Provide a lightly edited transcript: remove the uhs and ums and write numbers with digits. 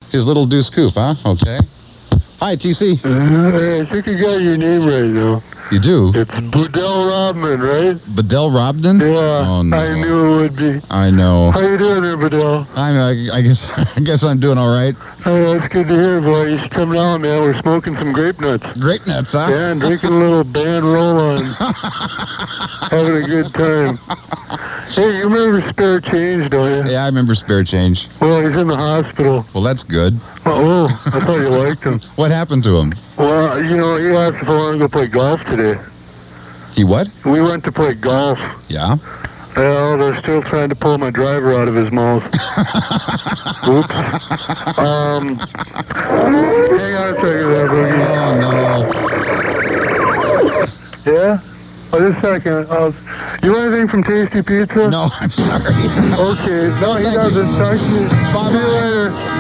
His little Deuce Coupe, huh? Okay. Hi, TC. I think you got your name right, though. You do? It's Bedell Rodman, right? Bedell Robden? Yeah, Oh, no. I knew it would be. I know. How you doing there, Bedell? I guess I'm doing all right. Oh, that's good to hear, boy. You should come down, man. We're smoking some grape nuts. Grape nuts, huh? Yeah, and drinking a little band roll-on. Having a good time. Hey, you remember Spare Change, don't you? Yeah, I remember Spare Change. Well, he's in the hospital. Well, that's good. Oh, I thought you liked him. What happened to him? Well, you know, he asked if I wanted to go play golf today. He what? We went to play golf. Yeah? Well, they're still trying to pull my driver out of his mouth. Oops. Hang on a second there, Boogie. Oh, no. Yeah? Oh, just a second. You want anything from Tasty Pizza? No, I'm sorry. Okay. No, he doesn't. Talk to you. Bye-bye. See you later.